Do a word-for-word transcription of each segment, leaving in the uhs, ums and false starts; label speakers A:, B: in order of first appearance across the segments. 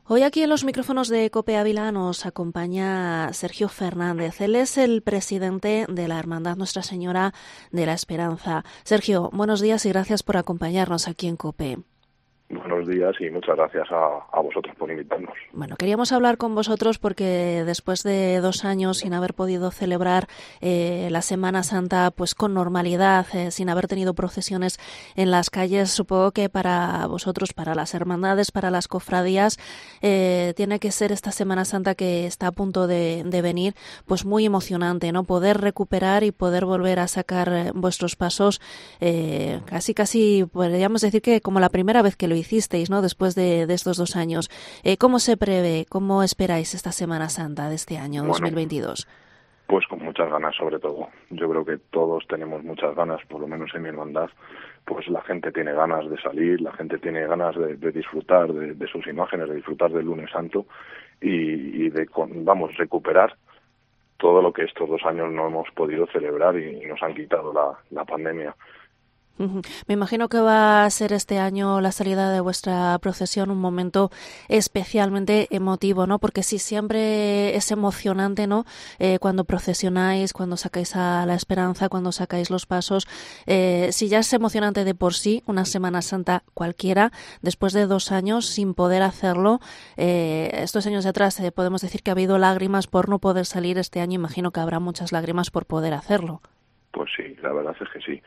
A: Hoy aquí en los micrófonos de COPE Ávila nos acompaña Sergio Fernández. Él es el presidente de la Hermandad Nuestra Señora de la Esperanza. Sergio, buenos días y gracias por acompañarnos aquí en COPE.
B: Buenos días y muchas gracias a, a vosotros por invitarnos.
A: Bueno, queríamos hablar con vosotros porque después de dos años sin haber podido celebrar eh, la Semana Santa pues con normalidad, eh, sin haber tenido procesiones en las calles, supongo que para vosotros, para las hermandades, para las cofradías, eh, tiene que ser esta Semana Santa que está a punto de, de venir, pues muy emocionante, ¿no? Poder recuperar y poder volver a sacar eh, vuestros pasos, eh, casi casi podríamos decir que como la primera vez que lo hicisteis, ¿no? Después de, de estos dos años. Eh, ¿Cómo se prevé, cómo esperáis esta Semana Santa de este año
B: Bueno,
A: dos mil veintidós?
B: Pues con muchas ganas, sobre todo. Yo creo que todos tenemos muchas ganas, por lo menos en mi hermandad. Pues la gente tiene ganas de salir, la gente tiene ganas de, de disfrutar de, de sus imágenes, de disfrutar del Lunes Santo y, y de, vamos, recuperar todo lo que estos dos años no hemos podido celebrar y, y nos han quitado la, la pandemia.
A: Uh-huh. Me imagino que va a ser este año la salida de vuestra procesión un momento especialmente emotivo, ¿no? Porque sí, siempre es emocionante, ¿no? Eh, cuando procesionáis, cuando sacáis a la Esperanza, cuando sacáis los pasos. Eh, si ya es emocionante de por sí, una Semana Santa cualquiera, después de dos años sin poder hacerlo, eh, estos años de atrás eh, podemos decir que ha habido lágrimas por no poder salir. Este año imagino que habrá muchas lágrimas por poder hacerlo.
B: Pues sí, la verdad es que sí.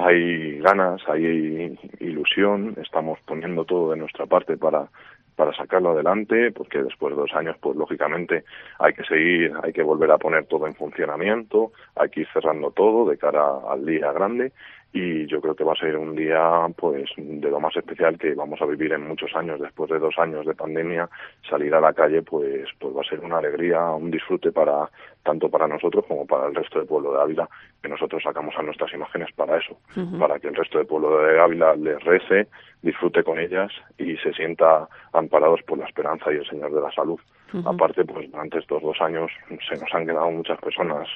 B: Hay ganas, hay ilusión, estamos poniendo todo de nuestra parte para para sacarlo adelante, porque después de dos años, pues lógicamente hay que seguir, hay que volver a poner todo en funcionamiento, hay que ir cerrando todo de cara al día grande y yo creo que va a ser un día pues de lo más especial que vamos a vivir en muchos años. Después de dos años de pandemia, salir a la calle pues pues va a ser una alegría, un disfrute para tanto para nosotros como para el resto del pueblo de Ávila, que nosotros sacamos a nuestras imágenes para eso, uh-huh. para que el resto del pueblo de Ávila les rece, disfrute con ellas y se sienta amparados por la esperanza y el Señor de la Salud. Uh-huh. Aparte, pues durante estos dos años se nos han quedado muchas personas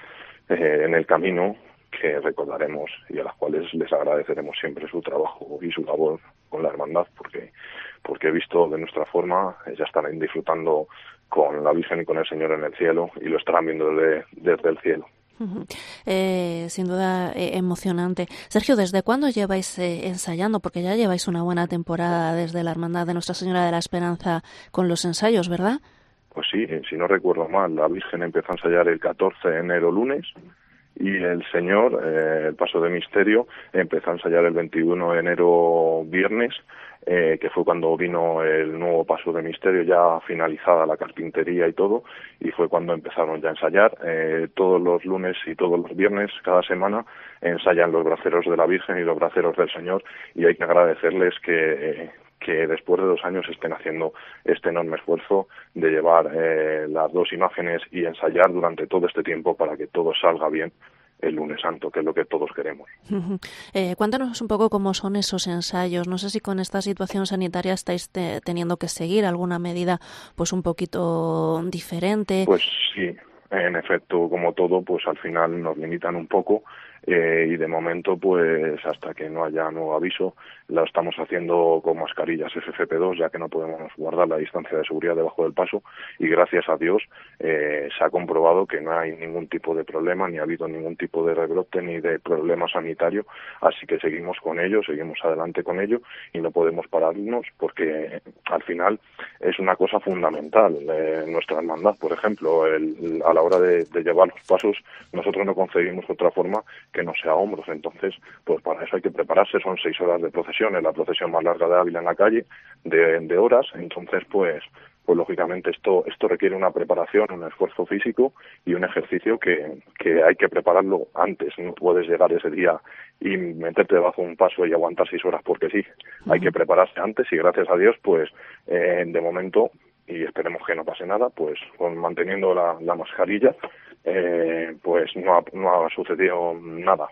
B: eh, en el camino que recordaremos y a las cuales les agradeceremos siempre su trabajo y su labor con la hermandad, porque porque he visto de nuestra forma, ya estarán disfrutando con la Virgen y con el Señor en el cielo y lo estarán viendo desde, desde el cielo.
A: Uh-huh. Eh, sin duda eh, emocionante. Sergio, ¿desde cuándo lleváis eh, ensayando? Porque ya lleváis una buena temporada desde la Hermandad de Nuestra Señora de la Esperanza con los ensayos, ¿verdad?
B: Pues sí, si no recuerdo mal, la Virgen empezó a ensayar el catorce de enero lunes y el Señor, eh, el Paso de Misterio, empezó a ensayar el veintiuno de enero viernes, eh, que fue cuando vino el nuevo Paso de Misterio, ya finalizada la carpintería y todo, y fue cuando empezaron ya a ensayar. Eh, todos los lunes y todos los viernes, cada semana, ensayan los braceros de la Virgen y los braceros del Señor, y hay que agradecerles que... Eh, que después de dos años estén haciendo este enorme esfuerzo de llevar eh, las dos imágenes y ensayar durante todo este tiempo para que todo salga bien el Lunes Santo, que es lo que todos queremos.
A: Uh-huh. Eh, cuéntanos un poco cómo son esos ensayos. No sé si con esta situación sanitaria estáis te- teniendo que seguir alguna medida pues un poquito diferente.
B: Pues sí, en efecto, como todo, pues al final nos limitan un poco. Eh, y de momento, pues hasta que no haya nuevo aviso, lo estamos haciendo con mascarillas F F P dos, ya que no podemos guardar la distancia de seguridad debajo del paso, y gracias a Dios eh, se ha comprobado que no hay ningún tipo de problema, ni ha habido ningún tipo de rebrote ni de problema sanitario, así que seguimos con ello, seguimos adelante con ello y no podemos pararnos porque al final es una cosa fundamental. Eh, nuestra hermandad, por ejemplo, el, a la hora de, de llevar los pasos, nosotros no concebimos otra forma que no sea hombros, entonces pues para eso hay que prepararse, son seis horas de procesión, es la procesión más larga de Ávila en la calle, de, de horas, entonces pues pues lógicamente esto esto requiere una preparación, un esfuerzo físico y un ejercicio que, que hay que prepararlo antes, no puedes llegar ese día y meterte debajo de un paso y aguantar seis horas porque sí, uh-huh. Hay que prepararse antes y gracias a Dios pues eh, de momento, y esperemos que no pase nada, pues con manteniendo la, la mascarilla, eh, pues no ha, no ha sucedido nada.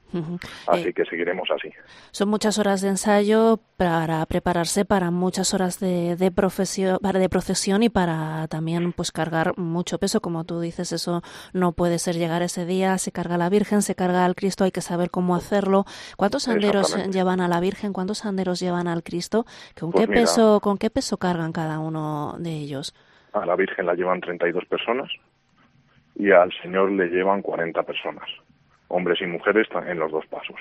A: Uh-huh.
B: Así
A: eh,
B: que seguiremos así.
A: Son muchas horas de ensayo para prepararse para muchas horas de, de, profesión, para de procesión y para también pues cargar mucho peso, como tú dices, eso no puede ser llegar ese día, se carga la Virgen, se carga al Cristo, hay que saber cómo hacerlo. ¿Cuántos anderos llevan a la Virgen? ¿Cuántos anderos llevan al Cristo? ¿Con
B: Pues
A: qué
B: mira,
A: peso, con qué peso cargan cada uno de ellos?
B: A la Virgen la llevan treinta y dos personas y al Señor le llevan cuarenta personas, hombres y mujeres en los dos pasos.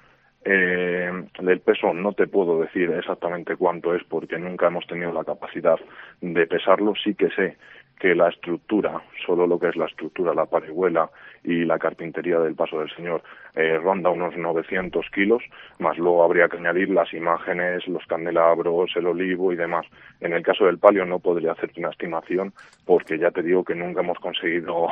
B: Eh, del peso no te puedo decir exactamente cuánto es porque nunca hemos tenido la capacidad de pesarlo. Sí que sé que la estructura, solo lo que es la estructura, la parihuela y la carpintería del Paso del Señor eh, ronda unos novecientos kilos, más luego habría que añadir las imágenes, los candelabros, el olivo y demás. En el caso del palio no podría hacerte una estimación porque ya te digo que nunca hemos conseguido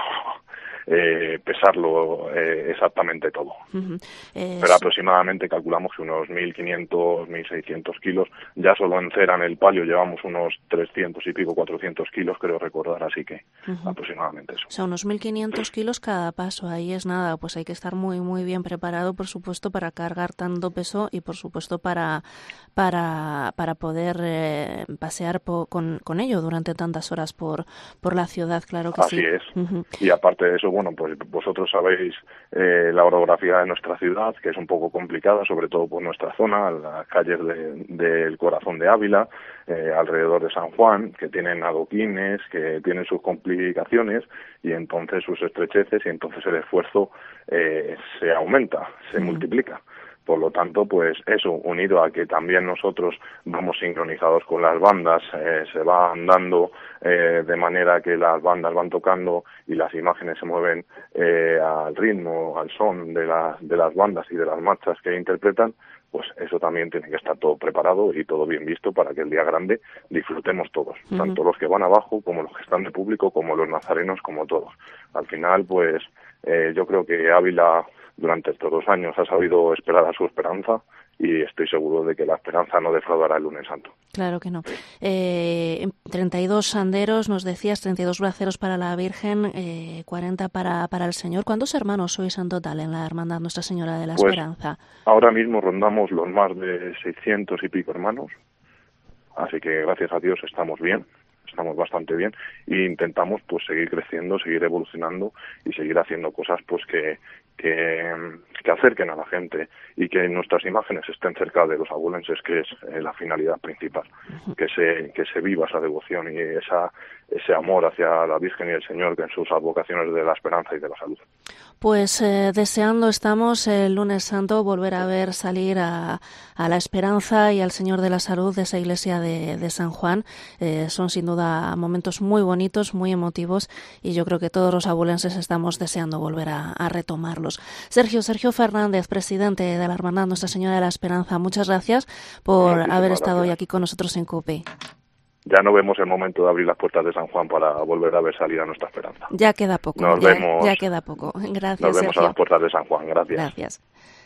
B: eh, pesarlo eh, exactamente todo.
A: Uh-huh. eh,
B: Pero aproximadamente calculamos que unos mil quinientos, mil seiscientos kilos. Ya solo en cera, en el palio, llevamos unos trescientos y pico, cuatrocientos kilos, creo recordar, así que uh-huh. aproximadamente eso.
A: O sea, unos mil quinientos kilos cada paso, ahí es nada, pues hay que estar muy, muy bien preparado, por supuesto, para cargar tanto peso y, por supuesto, para para para poder eh, pasear po, con, con ello durante tantas horas por por la ciudad, claro que
B: así
A: sí.
B: Así es.
A: Uh-huh.
B: Y aparte de eso, bueno, pues vosotros sabéis eh, la orografía de nuestra ciudad, que es un poco complicada, sobre todo por nuestra zona, las calles de, del corazón de Ávila, eh, alrededor de San Juan, que tienen adoquines, que tienen sus complicaciones y entonces sus estrecheces y entonces el esfuerzo eh, se aumenta, se uh-huh. multiplica. Por lo tanto, pues eso, unido a que también nosotros vamos sincronizados con las bandas, eh, se va andando eh, de manera que las bandas van tocando y las imágenes se mueven eh, al ritmo, al son de, la, de las bandas y de las marchas que interpretan, pues eso también tiene que estar todo preparado y todo bien visto para que el día grande disfrutemos todos, uh-huh. tanto los que van abajo como los que están de público, como los nazarenos, como todos. Al final, pues eh, yo creo que Ávila durante estos dos años ha sabido esperar a su esperanza y estoy seguro de que la esperanza no defraudará el lunes santo.
A: Claro que no. Eh, treinta y dos anderos, nos decías, treinta y dos braceros para la Virgen, eh, cuarenta para, para el Señor. ¿Cuántos hermanos sois en total en la Hermandad Nuestra Señora de la
B: pues,
A: Esperanza?
B: Ahora mismo rondamos los más de seiscientos y pico hermanos, así que gracias a Dios estamos bien. Estamos bastante bien e intentamos pues seguir creciendo, seguir evolucionando y seguir haciendo cosas pues que, que, que acerquen a la gente y que nuestras imágenes estén cerca de los abulenses, que es eh, la finalidad principal, uh-huh. que se que se viva esa devoción y esa ese amor hacia la Virgen y el Señor, que en sus advocaciones de la esperanza y de la salud.
A: Pues eh, deseando estamos el lunes santo volver a ver salir a, a la Esperanza y al Señor de la Salud de esa iglesia de, de San Juan. Eh, son sin duda momentos muy bonitos, muy emotivos y yo creo que todos los abulenses estamos deseando volver a, a retomarlos. Sergio, Sergio Fernández, presidente de la Hermandad Nuestra Señora de la Esperanza, muchas gracias por Muchísimas haber estado gracias. hoy aquí con nosotros en COPE.
B: Ya no vemos el momento de abrir las puertas de San Juan para volver a ver salir a nuestra esperanza.
A: Ya queda poco.
B: Nos
A: ya,
B: vemos.
A: Ya queda poco. Gracias,
B: Nos vemos
A: Sergio.
B: a las puertas de San Juan. Gracias.
A: Gracias.